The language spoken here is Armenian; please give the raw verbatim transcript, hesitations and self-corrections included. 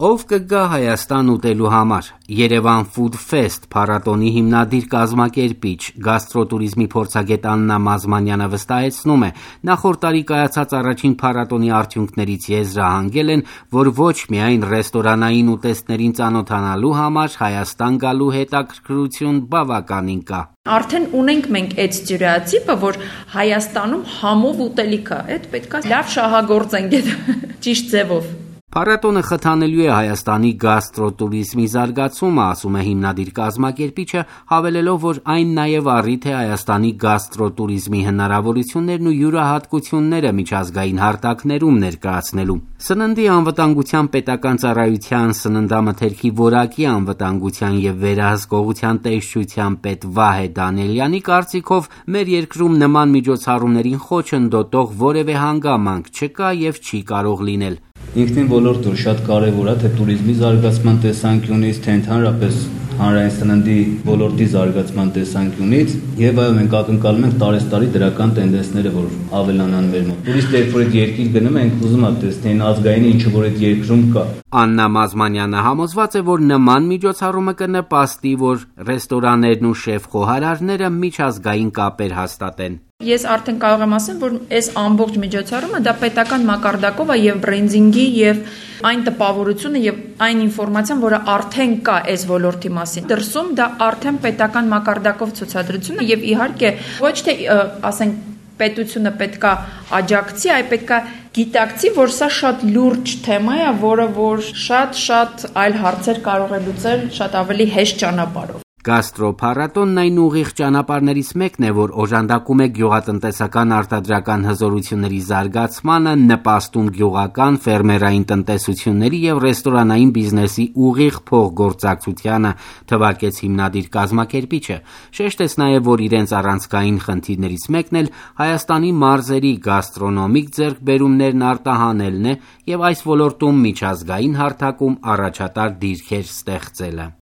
Ով կգա Հայաստան ուտելու համար։ Երևան Food Fest փառատոնի հիմնադիր կազմակերպիչ գաստրոտուրիզմի փորձագետ Աննա Մազմանյանը վստահեցնում է, նախորդ տարի կայացած առաջին փառատոնի արդյունքներից եզրահանգել են, որ ոչ միայն ռեստորանային ուտեստներին ծանոթանալու համար Հայաստան գալու հետաքրքրություն բավականին կա։ Արդեն ունենք մենք այդ ստերեոտիպը, որ Հայաստանում համով ուտելիք է, այդ պետք է լավ շահագործենք այդ ճիշտ ձևով։ Փառատոնը խթանելու է Հայաստանի գաստրոտուրիզմի զարգացումը, ասում է հիմնադիր կազմակերպիչը, հավելելով, որ այն նաև առիթ է Հայաստանի գաստրոտուրիզմի հնարավորություններն ու յուրահատկությունները միջազգային հարթակներում ներկայացնելու։ Սննդի անվտանգության պետական ծառայության սննդամթերքի որակի անվտանգության եւ վերահսկողության տեսչության պետ Վահե Դանիելյանի կարծիքով մեր երկրում նման միջոցառումներին խոչընդոտող որևէ հանգամանք չկա եւ չի կարող լինել։ Ինքնին ոլորտը շատ կարևոր է թե туриզմի զարգացման տեսանկյունից, թե ընդհանրապես հանրային սննդի ոլորտի զարգացման տեսանկյունից, եւ այո, մենք ակնկալում ենք տարեստարի դրական տենդենսները, որ ավելանան մեր մոտ։ Տուրիստը երբ որ այդ երկիր գնում ենք, ուզում է տեսնել ազգային ինչը որ այդ երկրում կա։ Աննա Մազմանյանը համոզված է, որ նման միջոցառումը կնպաստի, որ ռեստորաններն ու շեֆ-խոհարարները միջազգային կապեր հաստատեն։ Ես արդեն կարող եմ ասել, որ այս ամբողջ միջոցառումը դա պետական մակարդակով է եւ բրենդինգի եւ այն տպավորությունը եւ այն ինֆորմացիան, որը արդեն կա այս ոլորտի մասին։ Դրսում դա արդեն պետական մակարդակով ցուցադրություն է եւ իհարկե ոչ թե ասենք պետությունը պետքա աջակցի, այլ պետքա գիտակցի, որ սա շատ լուրջ թեմա է, որը որ շատ-շատ այլ հարցեր կարող է լուծել շատ ավելի հեշտ ճանապարհով։ Գաստրոփառատոնն այն ուղիղ ճանապարհներից մեկն է, որ օժանդակում է գյուղատնտեսական արտադրական հզորությունների զարգացմանը, նպաստում գյուղական, ֆերմերային տնտեսությունների եւ ռեստորանային բիզնեսի ուղիղ փոխգործակցությանը, թվարկեց հիմնադիր կազմակերպիչը։ Շեշտեց նաեւ, որ իրենց առանցքային խնդիրներից մեկն էլ Հայաստանի մարզերի գաստրոնոմիկ ձեռքբերումներն արտահանելն է եւ այս ոլորտում միջազգային հարթակում առաջատար դիրքեր ստեղծելը։